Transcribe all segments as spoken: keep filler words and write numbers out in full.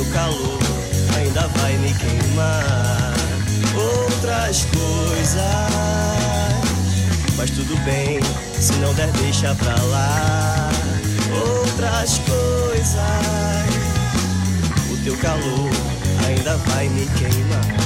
teu calor ainda vai me queimar. Outras coisas, mas tudo bem, se não der deixa pra lá. Outras coisas, o teu calor ainda vai me queimar.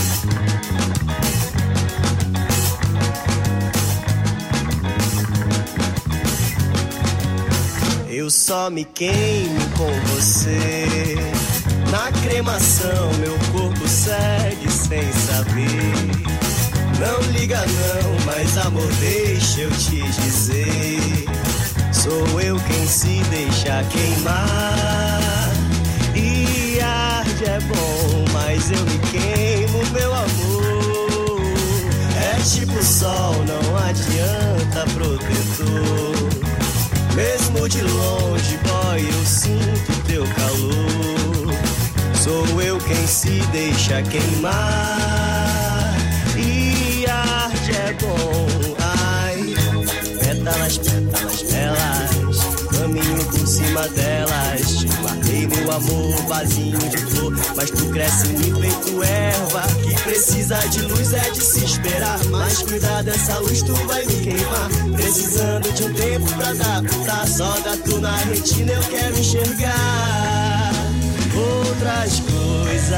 Eu só me queimo com você. Na cremação meu corpo segue sem saber. Não liga não, mas amor deixa eu te dizer. Sou eu quem se deixa queimar. E arde é bom, mas eu me queimo, meu amor. É tipo sol, não adianta protetor. Mesmo de longe, boy, eu sinto teu calor. Sou eu quem se deixa queimar. E arde é bom. Ai, pétalas, pétalas, belas, caminho por cima delas. Te guardei, meu amor, vasinho de flor, mas tu cresce em mim feito erva, que precisa de luz, é de se esperar. Mas cuidado, essa luz tu vai me queimar. Precisando de um tempo pra adaptar. Só gato na retina eu quero enxergar outras coisas,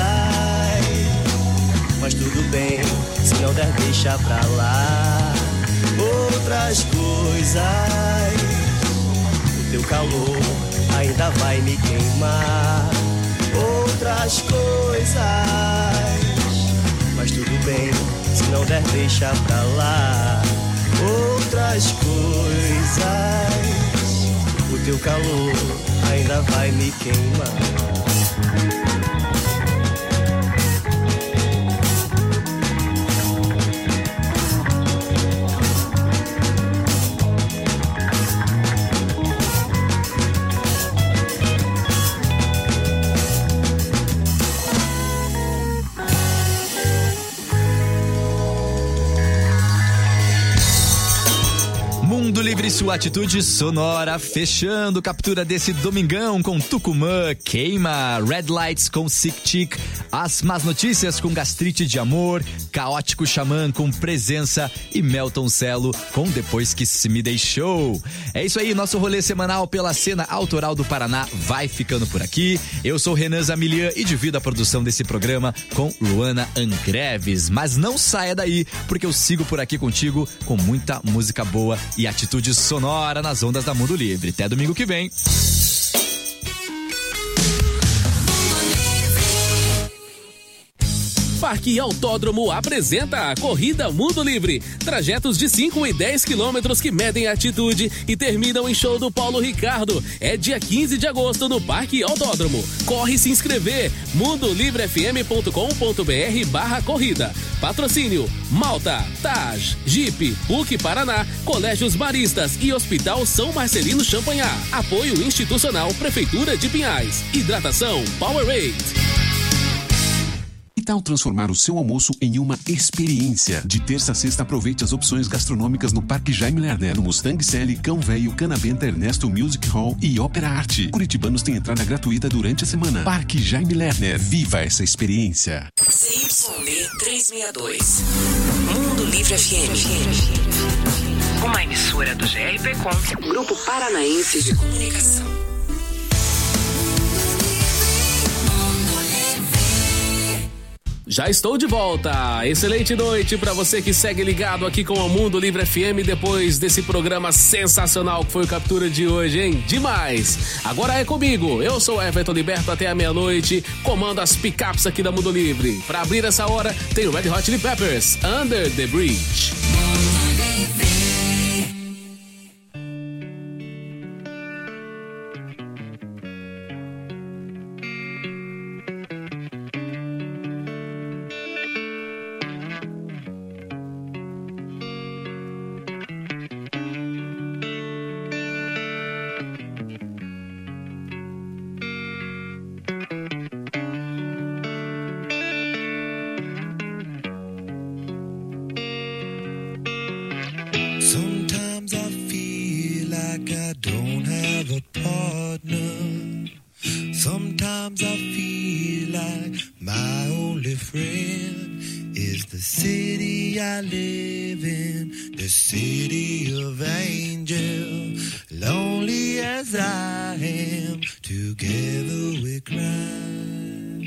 mas tudo bem, se não der deixa pra lá. Outras coisas, o teu calor ainda vai me queimar. Outras coisas, mas tudo bem, se não der deixa pra lá. Outras coisas, o teu calor ainda vai me queimar. Mundo Livre, sua atitude sonora, fechando captura desse domingão com Tucumã, Queima, Red Lights com Sick Chick, As Más Notícias com Gastrite de Amor, Caótico Xamã com Presença e Melton Celo com Depois Que Se Me Deixou. É isso aí, nosso rolê semanal pela cena autoral do Paraná vai ficando por aqui. Eu sou Renan Zamilian e divido a produção desse programa com Luana Angreves. Mas não saia daí, porque eu sigo por aqui contigo com muita música boa e atitude sonora nas ondas da Mundo Livre. Até domingo que vem. Parque Autódromo apresenta a Corrida Mundo Livre. Trajetos de cinco e dez quilômetros que medem atitude e terminam em show do Paulo Ricardo. É dia quinze de agosto no Parque Autódromo. Corre se inscrever. mundolivrefm.com.br barra corrida. Patrocínio Malta, Taj, Jeep, P U C Paraná, Colégios Maristas e Hospital São Marcelino Champanhar. Apoio institucional Prefeitura de Pinhais. Hidratação Powerade. Que tal transformar o seu almoço em uma experiência? De terça a sexta, aproveite as opções gastronômicas no Parque Jaime Lerner, no Mustang Sally, Cão Velho, Canabenta, Ernesto Music Hall e Ópera Arte. Curitibanos têm entrada gratuita durante a semana. Parque Jaime Lerner, viva essa experiência. C Y B trezentos e sessenta e dois, Mundo Livre F M. Uma emissora do G R P Com, Grupo Paranaense de Comunicação. Já estou de volta. Excelente noite para você que segue ligado aqui com o Mundo Livre F M depois desse programa sensacional que foi o Captura de hoje, hein? Demais! Agora é comigo. Eu sou Everton Liberto até a meia-noite, comando as picapes aqui da Mundo Livre. Para abrir essa hora, tem o Red Hot Chili Peppers, Under the Bridge. Sometimes I feel like I don't have a partner. Sometimes I feel like my only friend is the city I live in, the city of angels. Lonely as I am, together we cry.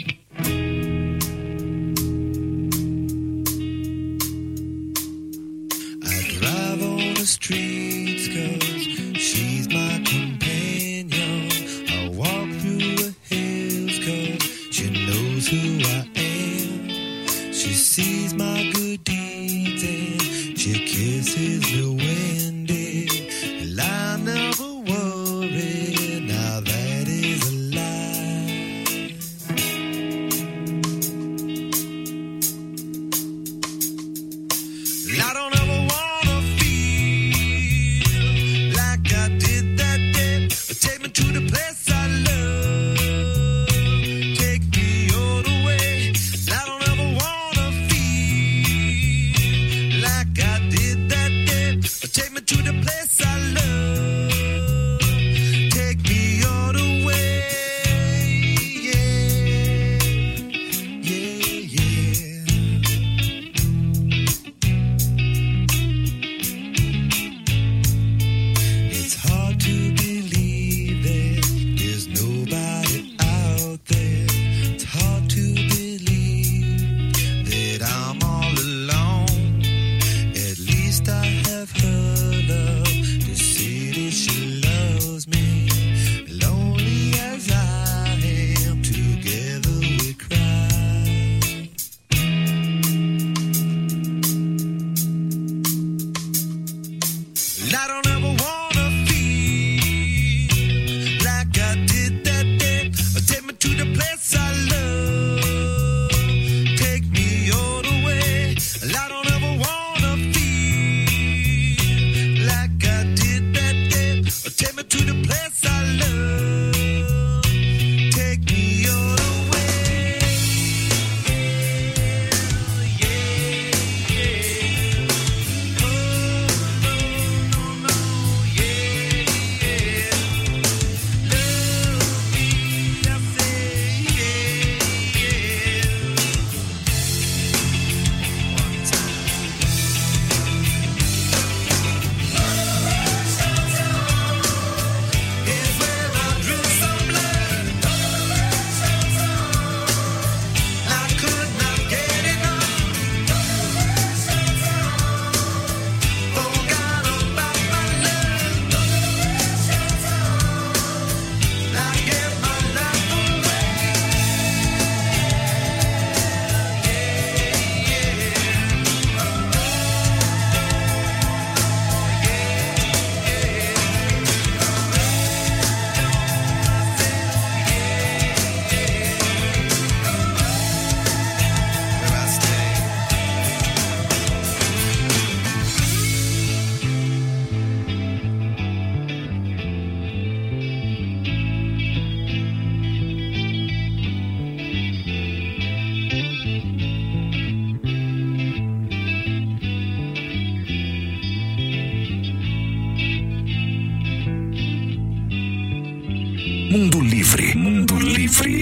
I drive on the streets 'cause she's my companion. I walk through the hills 'cause she knows who I am. She sees my good deeds and she kisses me when day. And I never worry, now that is a lie. I don't ever wanna feel like I did that day. Take me to the place I love. Take me all the way. I don't ever wanna feel like I did that day. Take me to the place I love. Take me all the way. Yeah, yeah, yeah. It's hard to believe that there's nobody out there. It's hard to believe that I'm all alone. At least I have her love to see that she loves me. Lonely as I am, together we cry. I don't ever wanna feel like I did that day. Take me to the place I love. Take me all the way. I don't ever wanna feel like I did that day. Take me to the place I love. Take me all the way. Yeah, yeah. Oh, no, no, no, yeah, yeah. Love me, I say, yeah, yeah. One time. Here's where I drew some blood. I could not get enough. Forgot about my love. I gave my life away. Where I stay. Mundo Livre, Mundo Livre.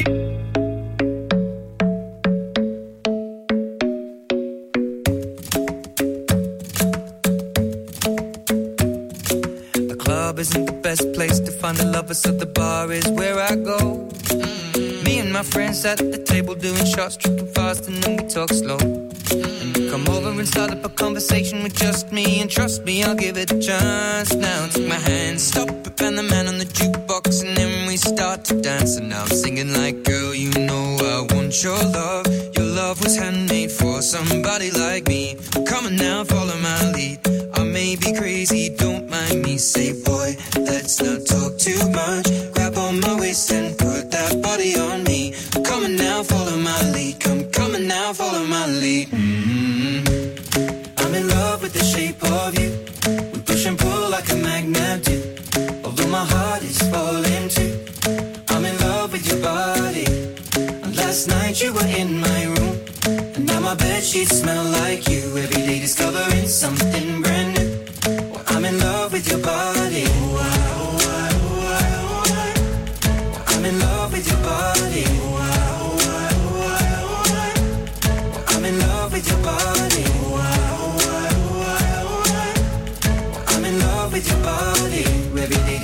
The club isn't the best place to find the lovers, so the bar is where I go. Me and my friends at the table doing shots, tripping fast, and then we talk slow. And you come over and start up a conversation with just me, and trust me, I'll give it a chance. Now take my hand, stop it, and the man on the jukebox, and then we start to dance. And now I'm singing like, girl, you know I want your love. Your love was handmade for somebody like me. Come on now, follow my lead. I may be crazy, don't mind me. Say, boy, let's not talk too much. Grab on my waist and put that body on me. Come on now, follow my lead. Come, come on now, follow my lead. Mm-hmm. I'm in love with the shape of you. We push and pull like a magnet do. Although my heart is falling too. I'm in love with your body. And last night you were in my room. And now my bedsheets smell like you. Every day discovering something brand new. Well, I'm in love with your body. Oh, I, oh, I, oh, I, oh, I. Well, I'm in love with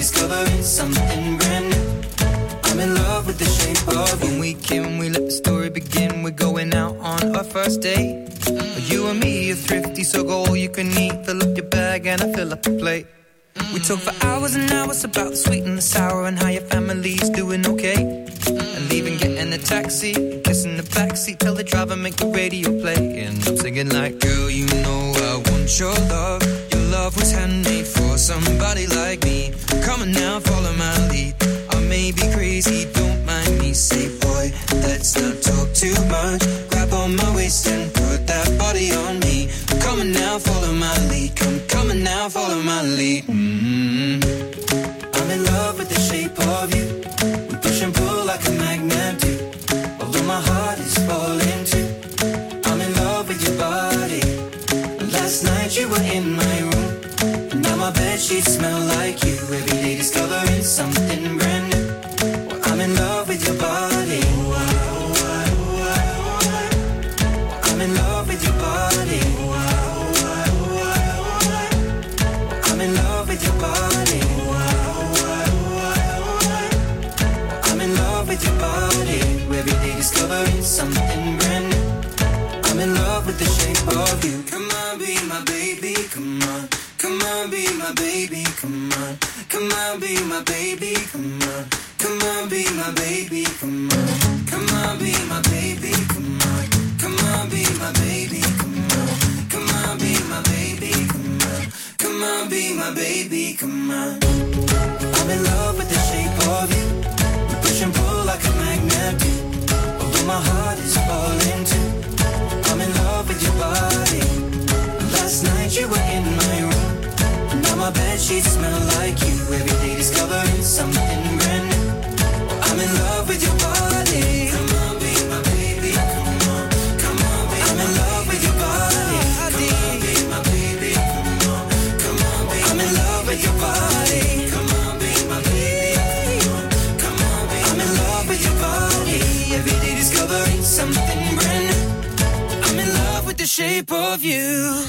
discovering something brand new. I'm in love with the shape of you. When we came, we let the story begin. We're going out on our first date. You and me are thrifty, so go all you can eat. Fill up your bag and I fill up the plate. We talk for hours and hours about the sweet and the sour and how your family's doing okay. And leaving, getting a taxi, kissing the backseat, tell the driver make the radio play. And I'm singing like, girl, you know I want your love. Your love was handmade for somebody like me. Come on now, follow my lead. I may be crazy, don't mind me. Say, boy, let's not talk too much. Grab on my waist and put that body on me. Come on now, follow my lead. Come, come on now, follow my lead. Mm-hmm. I'm in love with the shape of you. We push and pull like a magnet do. Although my heart is falling too. I'm in love with your body. Last night you were in my room, and now my bedsheets smell like you. Every day discovering something brand new. Well, I'm in love with your body. I'm in love with your body. I'm in love with your body. I'm in love with your body. Every day discovering something brand new. I'm in love with the shape of you. Come on, be my baby, come on. Come on, be my baby, come on. Come on, be my baby, come on. Come on, be my baby, come on. Come on, be my baby, come on. Come on, be my baby, come on. Come on, be my baby, come on. Come on, be my baby, come on. I'm in love with the shape of you. We push and pull like a magnet do. Although my heart is falling too. I'm in love with your body. Last night you were in my room. Now my bedsheets smell like you. Every day discovering something brand new. I'm in love with your body. Come on, be my baby. Come on, come on, be I'm in love with your body. Come on, be my baby. Come on, come on, be I'm in love with your body. Come on, be my baby. Come on, come on, be I'm in love with your body. Every day discovering something brand new. I'm in love with the shape of you.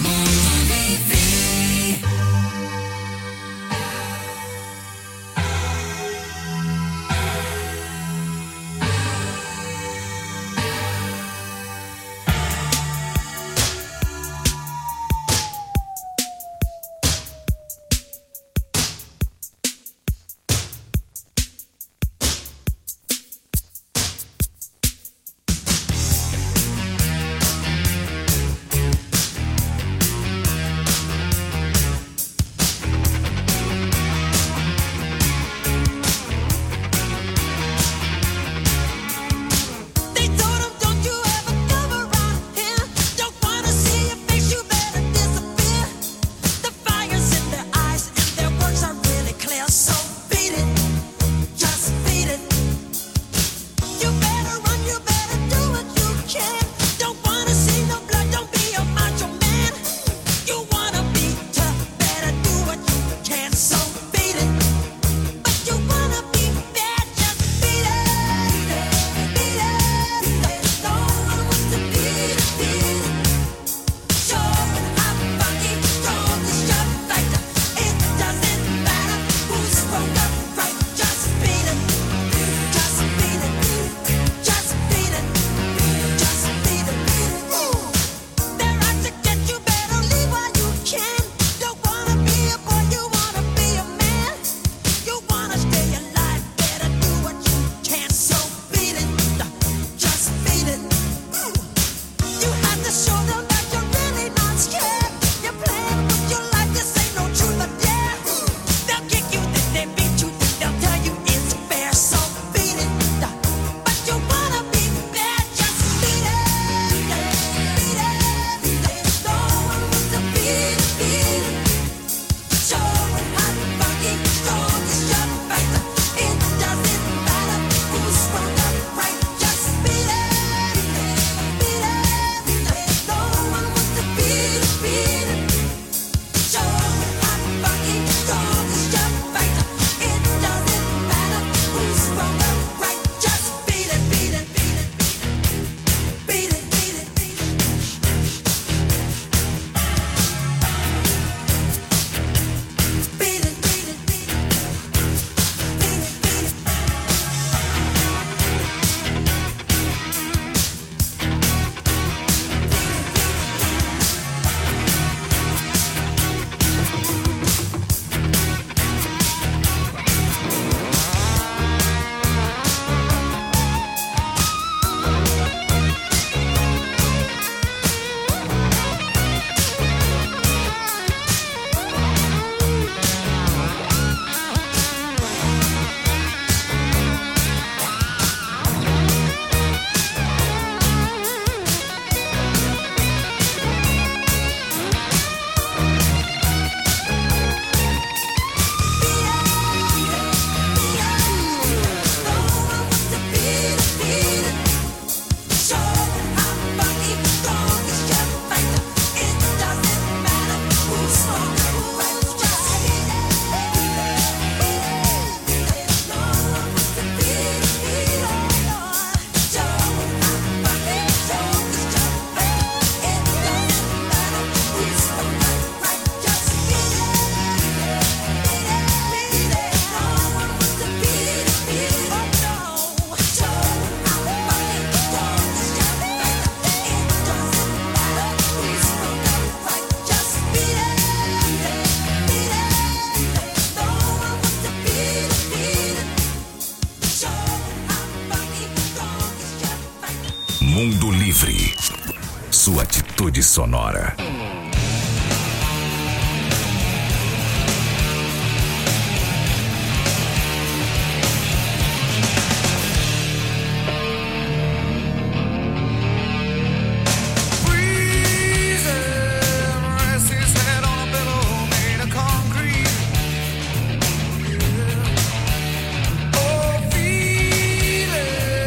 Mundo Livre. Sua atitude sonora.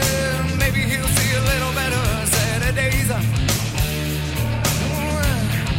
Maybe he'll see a little better Saturdays.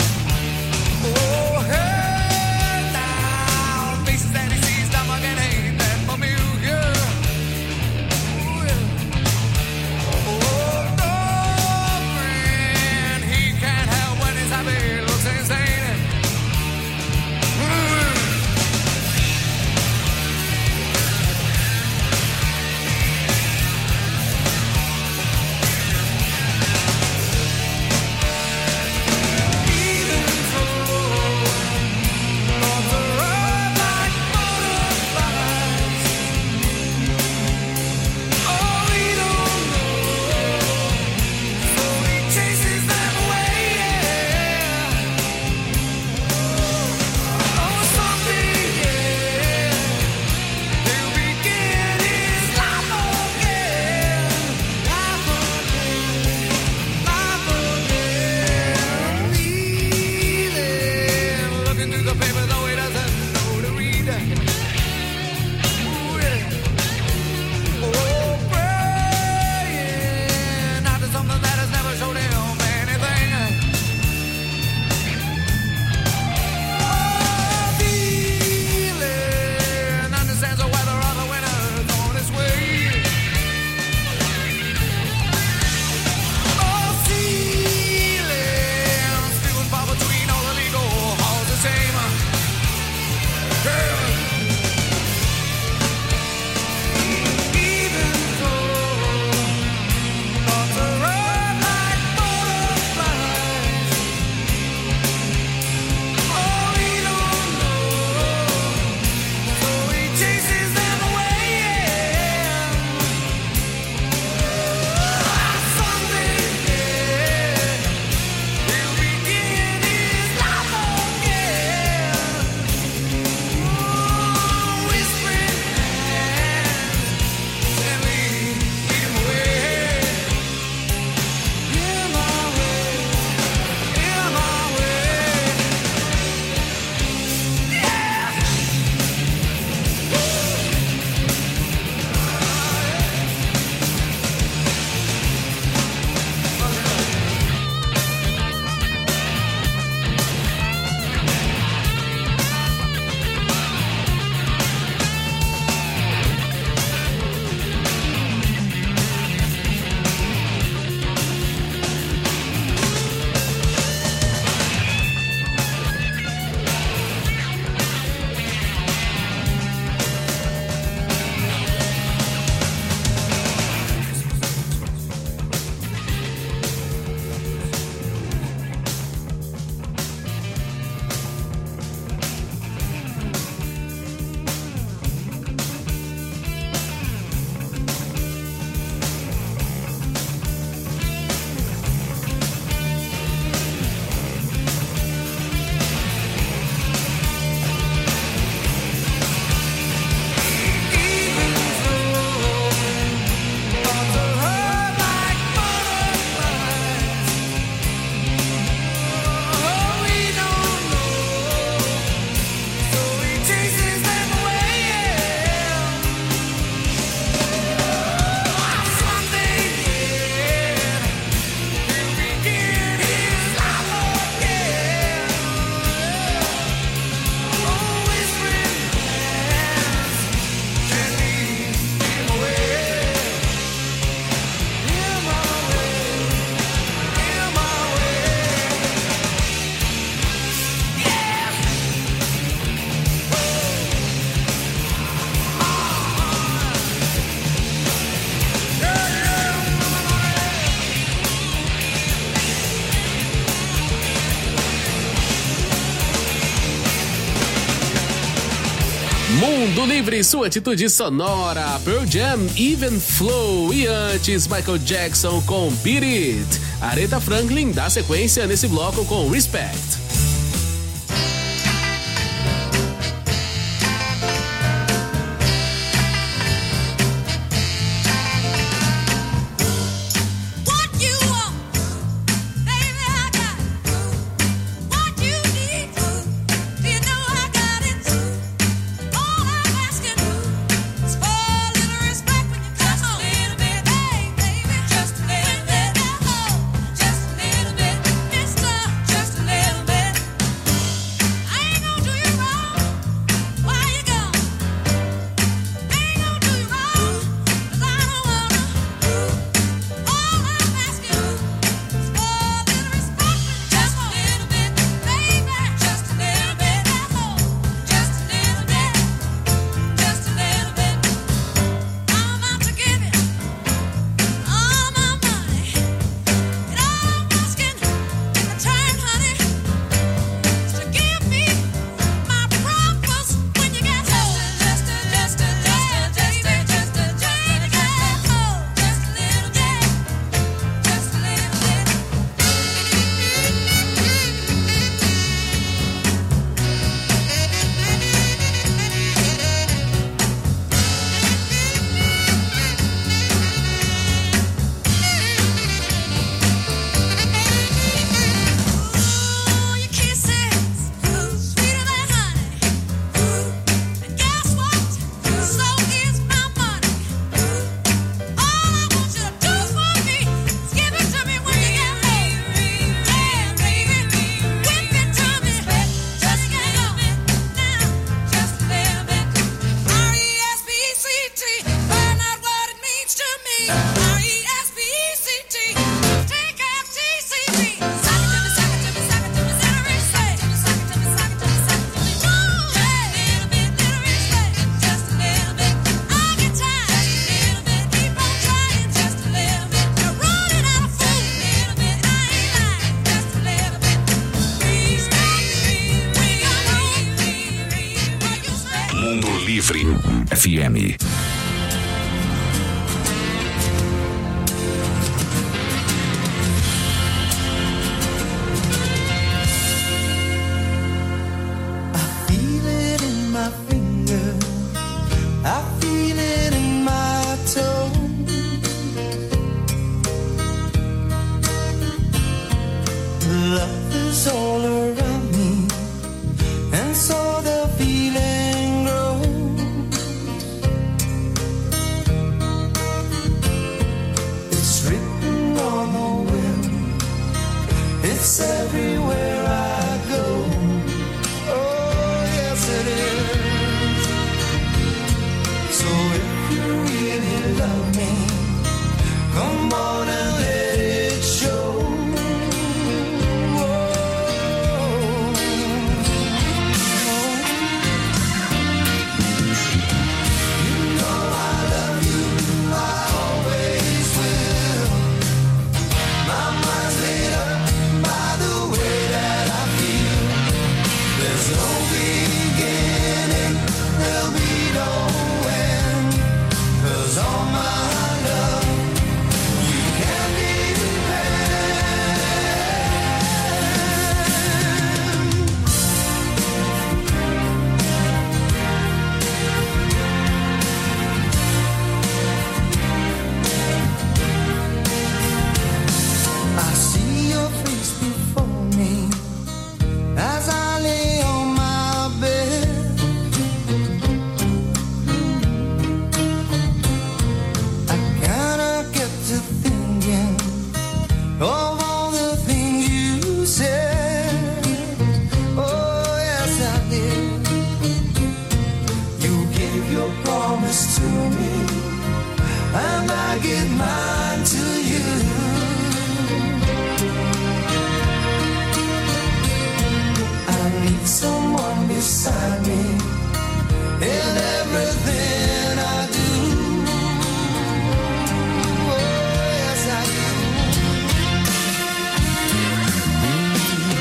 Mundo Livre, sua atitude sonora. Pearl Jam, Even Flow. E antes, Michael Jackson com Beat It. Aretha Franklin dá sequência nesse bloco com Respect. F M.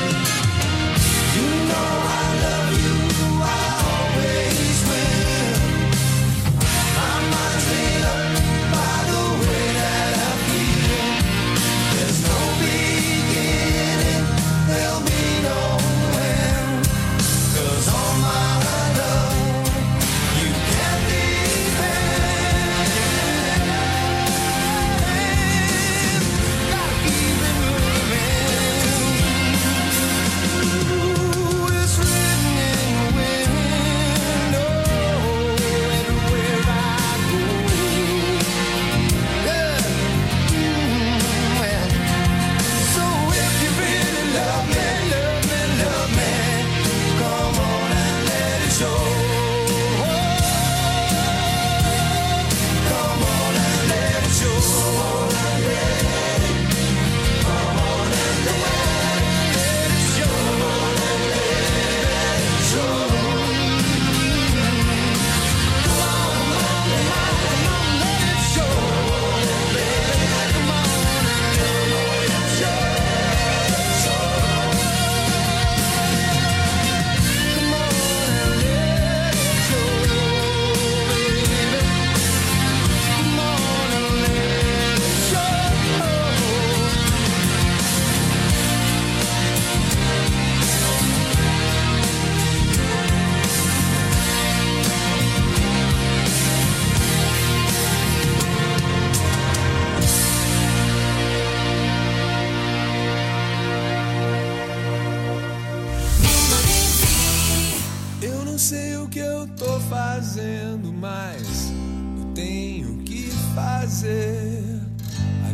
You know I love you, I always will.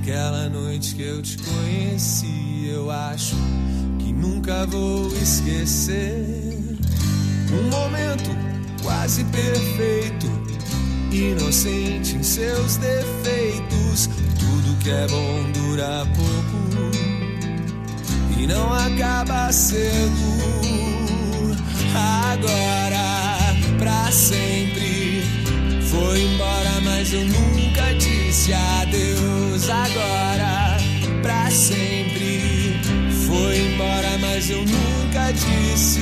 Aquela noite que eu te conheci, eu acho que nunca vou esquecer. Um momento quase perfeito, inocente em seus defeitos. Tudo que é bom dura pouco e não acaba cedo. Agora, pra sempre, foi embora, mas eu nunca disse adeus. Agora, pra sempre, foi embora, mas eu nunca disse.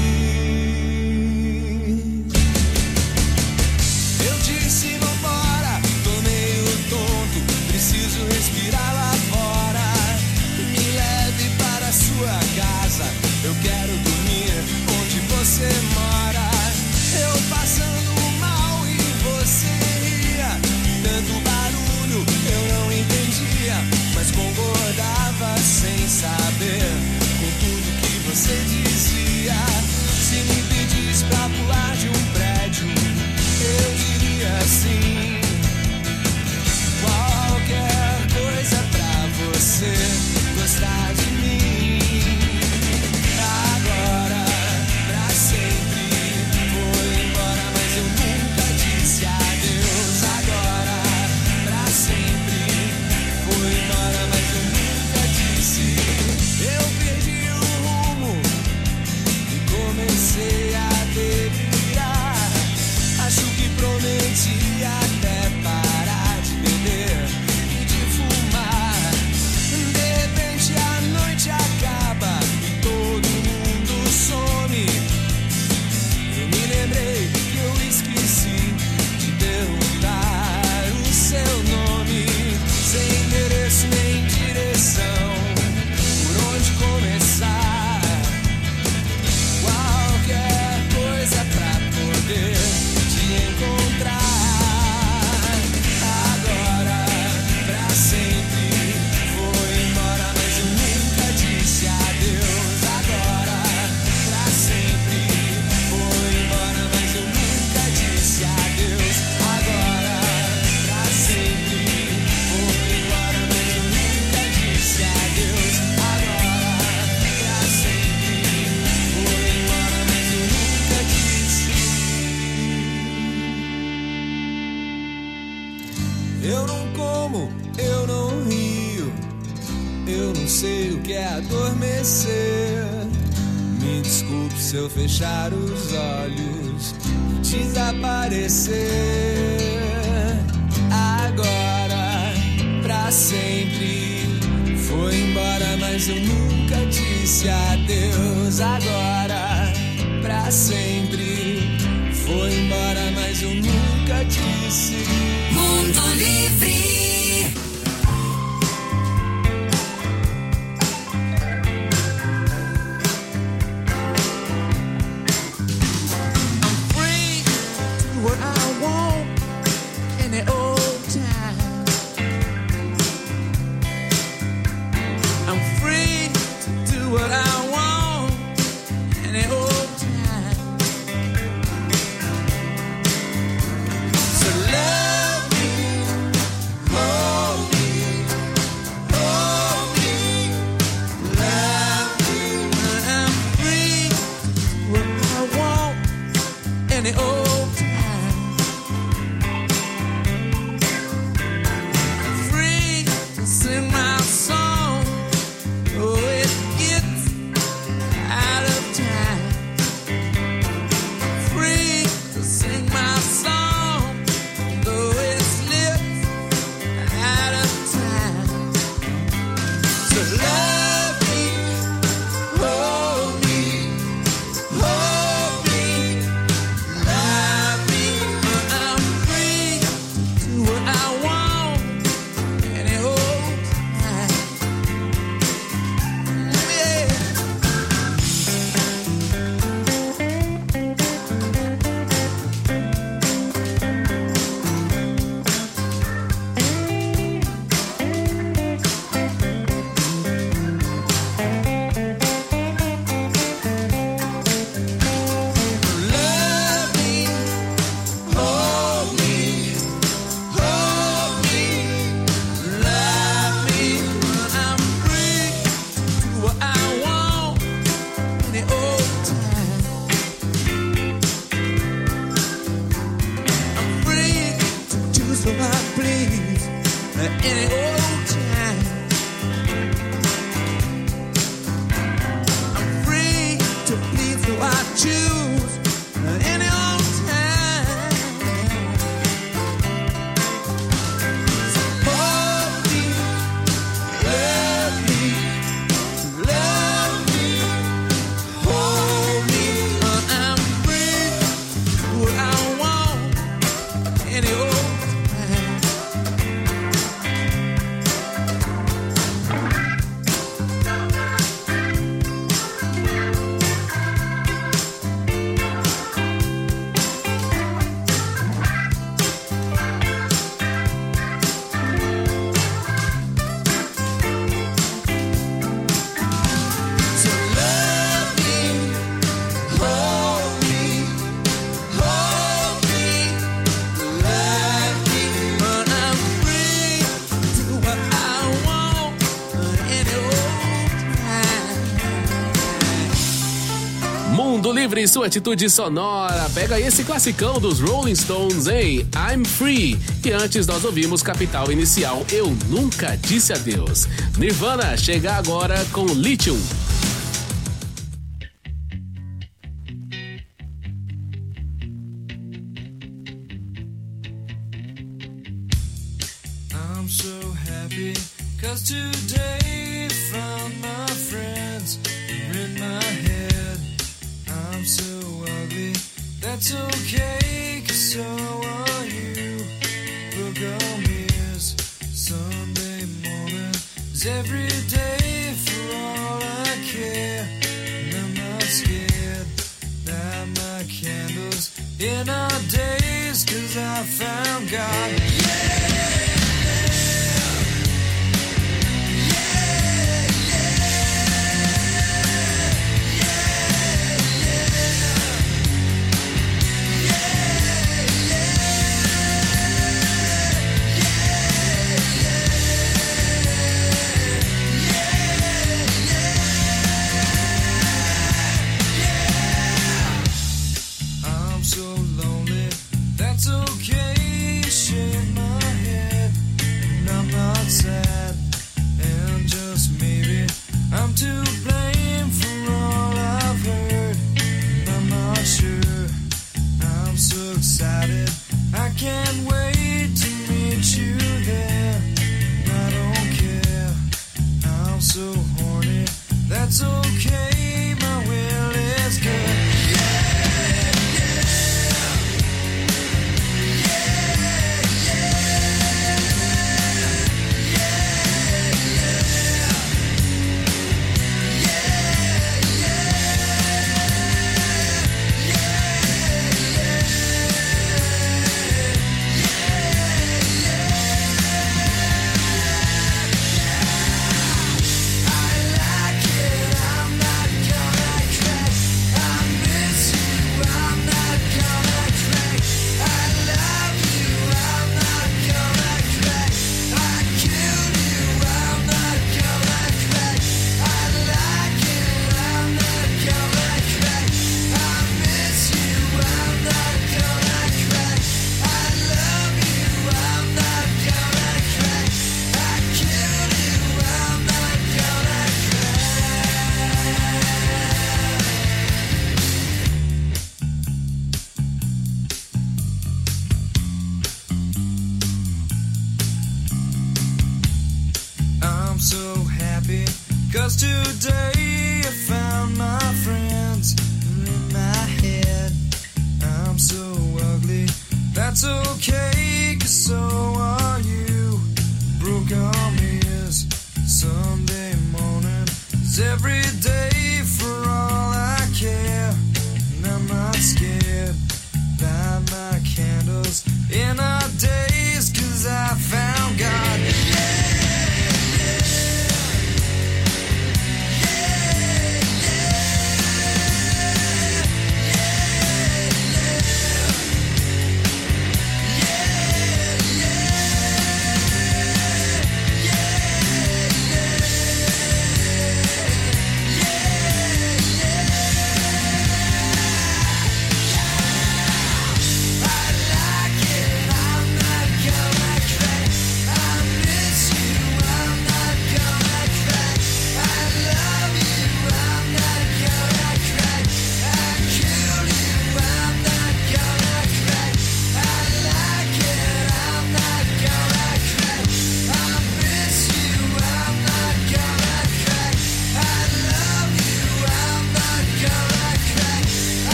Eu disse vambora, tô meio tonto, preciso respirar lá fora. Me leve para a sua casa, eu quero dormir onde você mora. Eu passando mal e você ria, tanto barulho eu não entendia, mas concordava sem saber com tudo que você dizia. Se me pedisse pra pular de um prédio, eu diria sim. Qualquer coisa pra você gostar de mim. Agora, pra sempre, foi embora, mas eu nunca disse adeus. Agora, pra sempre, foi embora, mas eu nunca disse. Eu perdi o rumo e comecei a delirar. Acho que prometi até parar de beber e de fumar. De repente a noite acaba e todo mundo some. Eu me lembrei que eu esqueci de perguntar o seu nome. Sem endereço nem direção, por onde começar? Qualquer coisa pra poder te encontrar. Agora, pra sempre, foi embora, mas eu nunca disse adeus. Agora, pra sempre, foi embora, mas eu nunca disse adeus. Agora, pra sempre, foi embora, mas eu nunca disse adeus. Agora, pra sempre, foi embora, mas eu nunca disse. Eu não como, eu não rio, eu não sei o que é adormecer. Me desculpe se eu fechar os olhos e desaparecer. Agora, pra sempre, foi embora, mas eu nunca disse adeus. Agora, pra sempre, foi embora, mas eu nunca disse. Mundo Livre. Free to do what I want any old time. I'm free to do what I want any old time. So let so I please at any old time. I'm free to please who I choose at any old time. So hold me, love me, love me, hold me. Uh, I'm free to do what I want any old time. So love me, hold me, hold me, love me. But I'm free to do what I want any old time. Mundo Livre, sua atitude sonora. Pega aí esse classicão dos Rolling Stones, hein? I'm Free. E antes nós ouvimos Capital Inicial, Eu Nunca Disse Adeus. Nirvana chega agora com Lithium. I'm so happy, cause today found my friends are in my head. I'm so ugly, that's okay, cause so are you. Book on mirrors, Sunday morning is every day for all I care. And I'm not scared, light my candles in our days, cause I found God. I'm so lonely, that's okay, shake my head, and I'm not sad, and just maybe I'm to blame for all I've heard, and I'm not sure, I'm so excited, I can't wait to meet you there, and I don't care, I'm so horny, that's okay, my will is good. I'm so happy, cause today I found my friends in my head. I'm so ugly, that's okay, cause so are you. Broke arm is Sunday morning is every day for all I care. And I'm not scared, light my candles in our days, cause I found God. Yeah.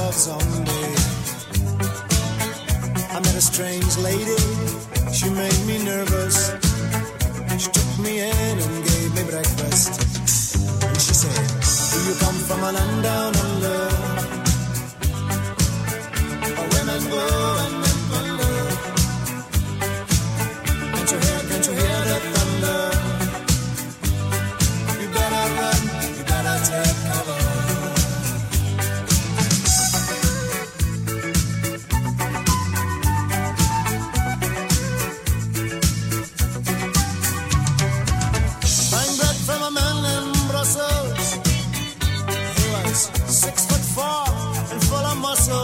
love someday. I met a strange lady, she made me nervous. She took me in and gave me breakfast. And she said, do you come from a land down under, where women go and men wonder? Can't you hear, can't you hear the thunder? You better run, you better take cover. Six foot four and full of muscle.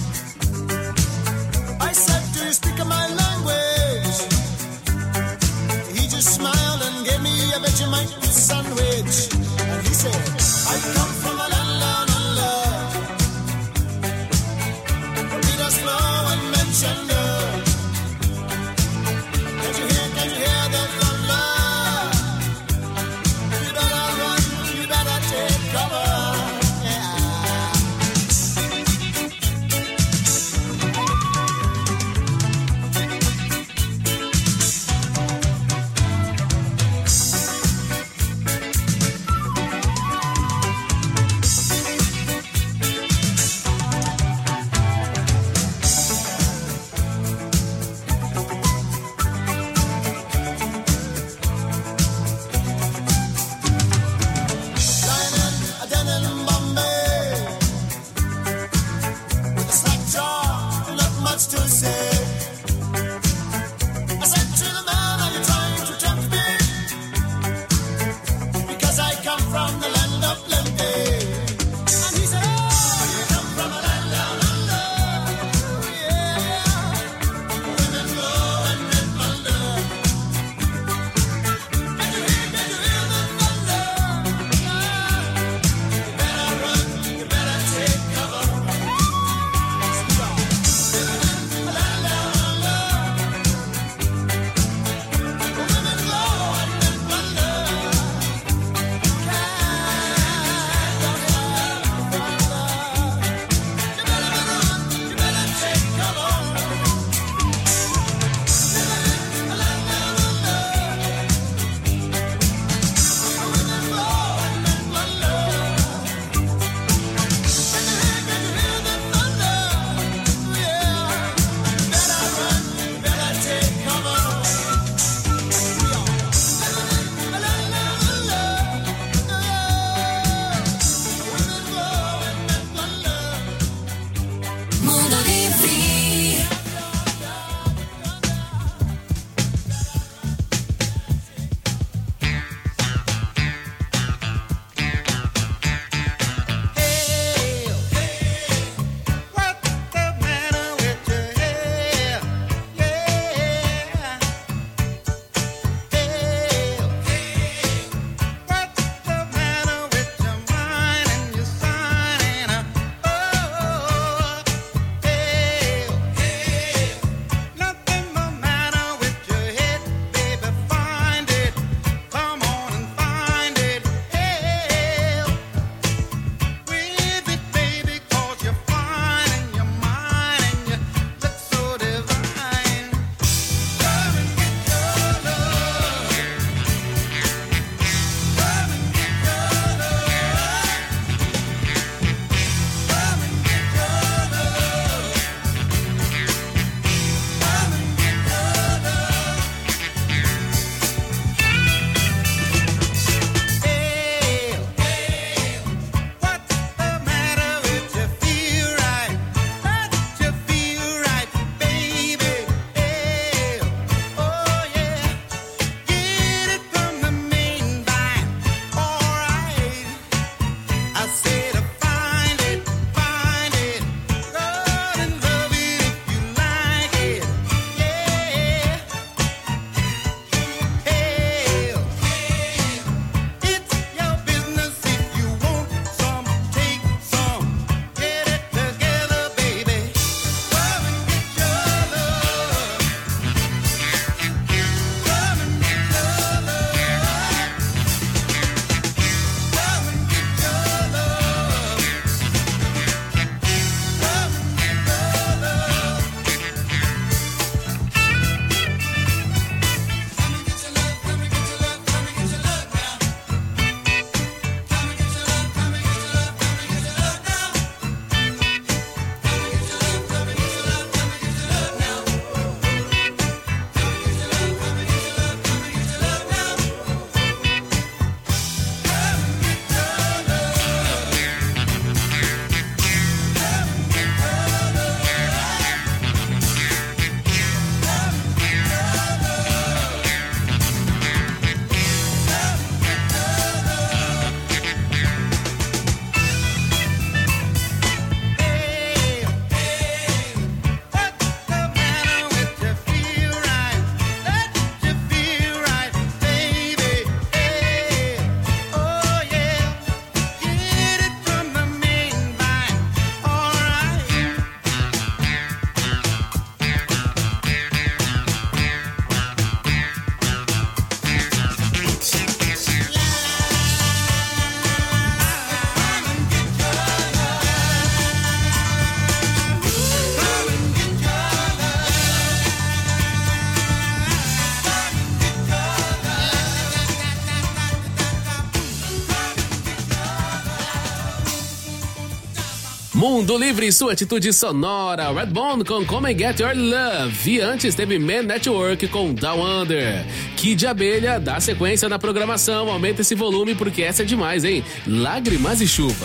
I said, do you speak my language? He just smiled and gave me a Vegemite sandwich. And he said, I come from a land down under, Peter's flow and Manchester. Can't you hear, can't you hear the thunder? You better run, you better take cover. Mundo Livre, sua atitude sonora. Redbone com Come and Get Your Love. E antes teve Man Network com Down Under. Kid Abelha dá sequência na programação. Aumenta esse volume porque essa é demais, hein? Lágrimas e Chuva.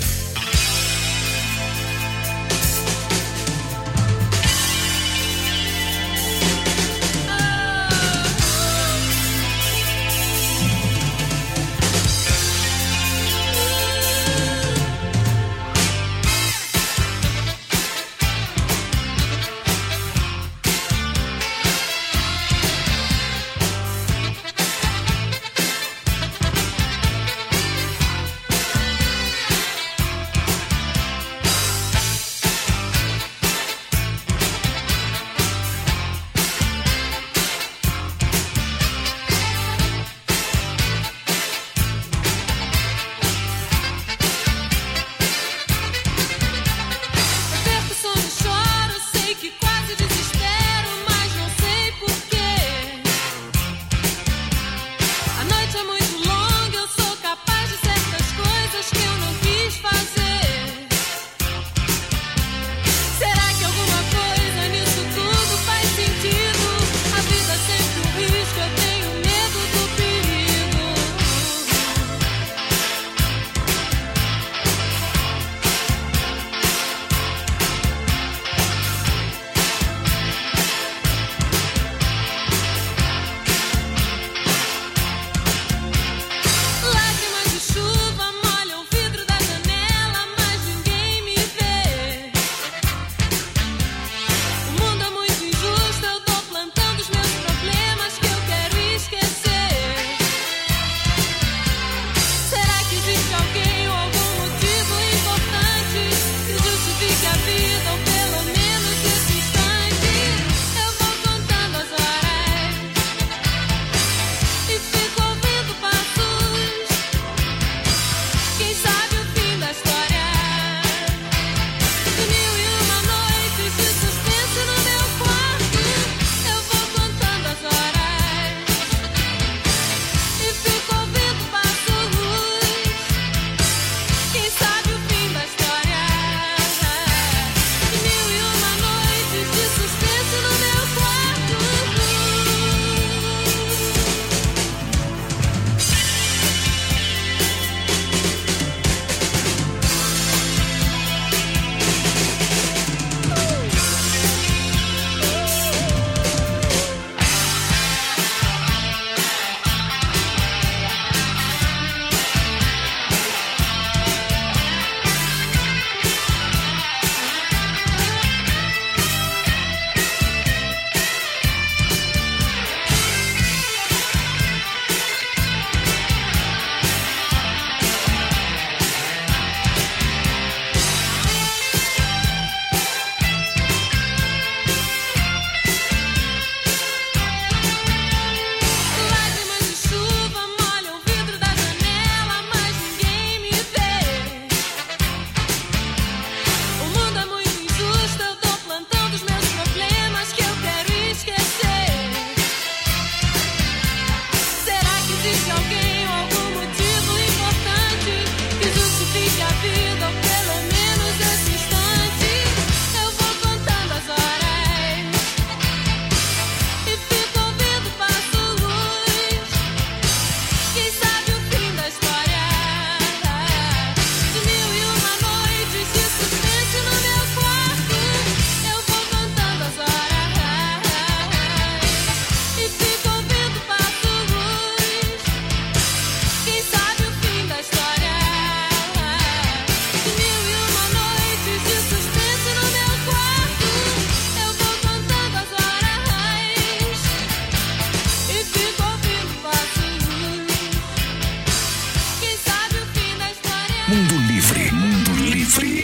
Mundo Livre, Mundo Livre.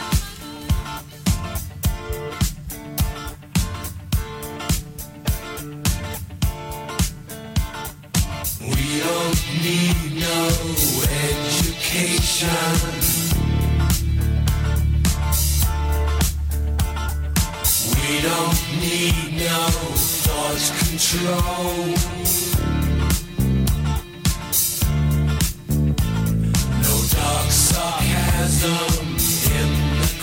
We don't need no education. We don't need no thought control. No dark sarcasm in the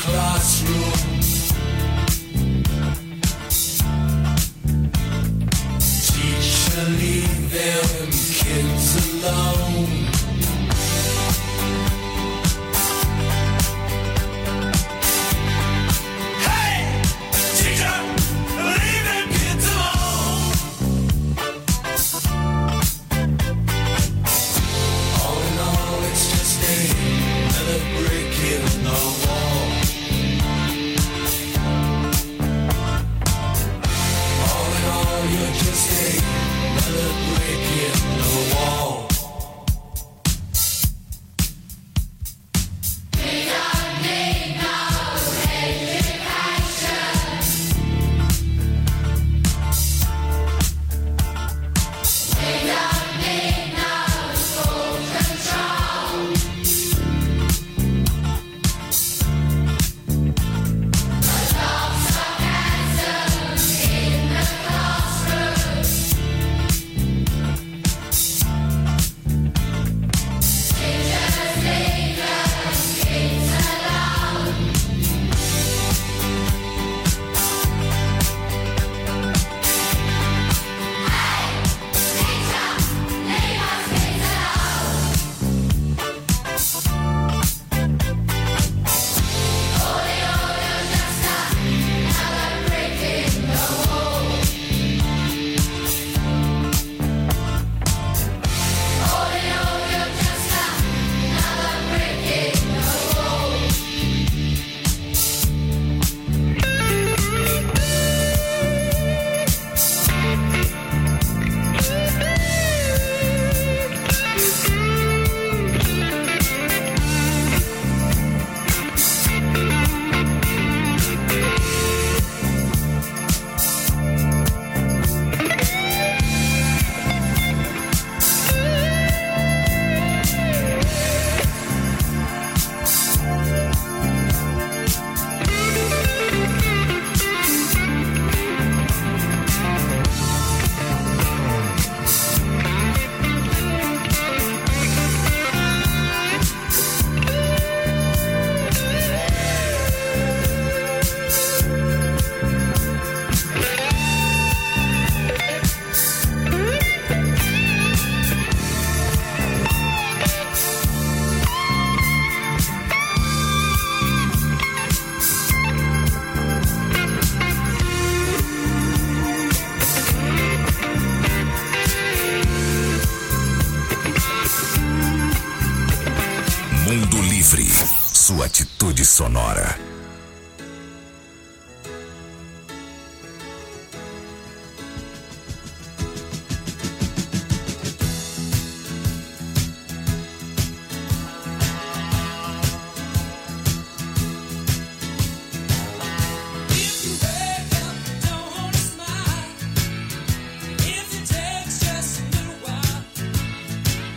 Livre, sua atitude sonora.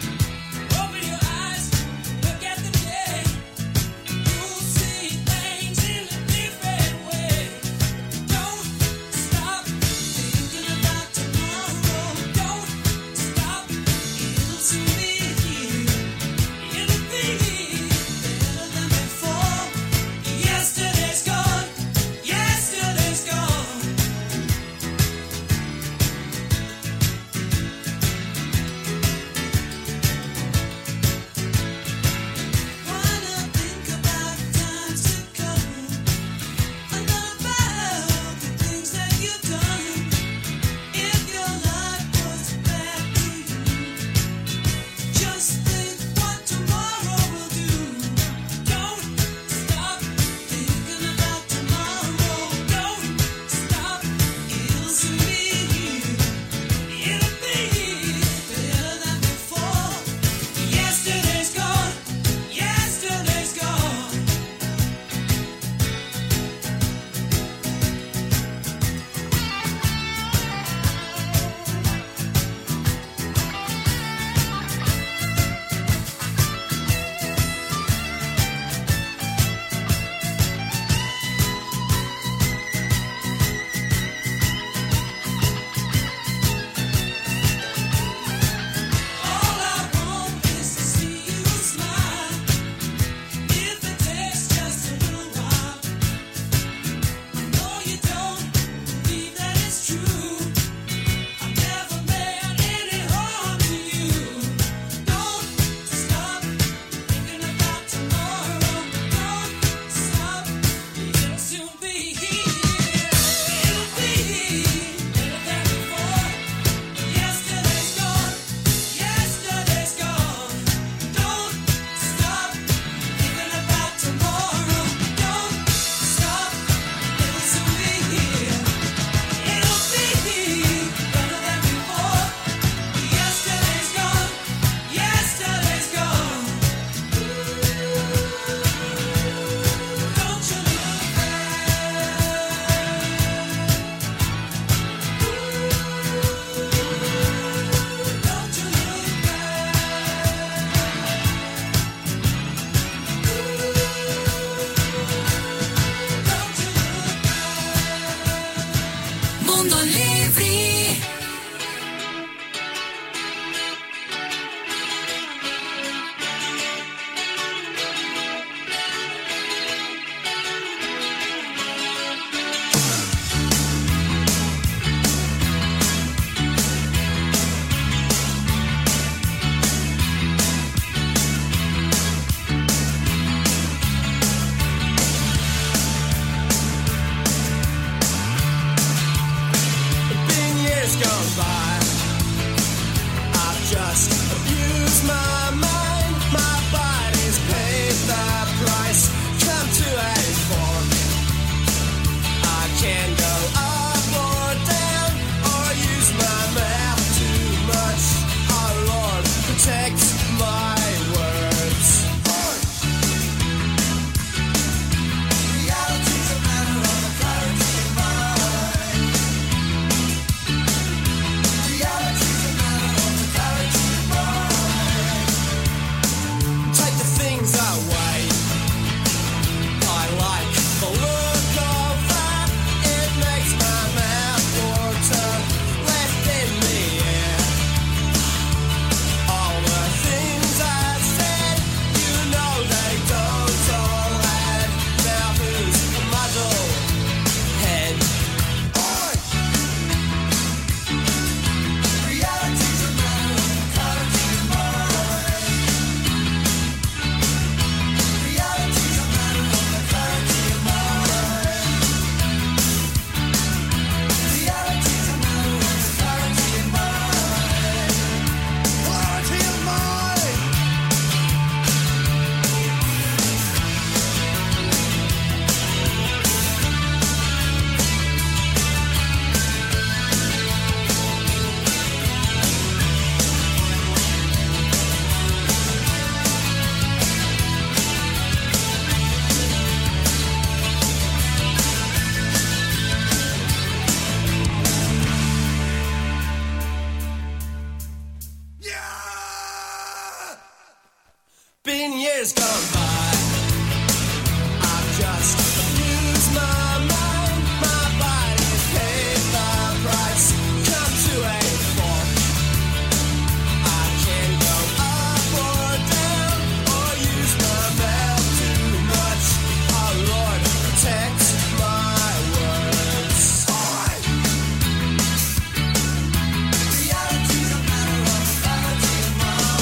Open your eyes, look at the day. You'll see things years gone by.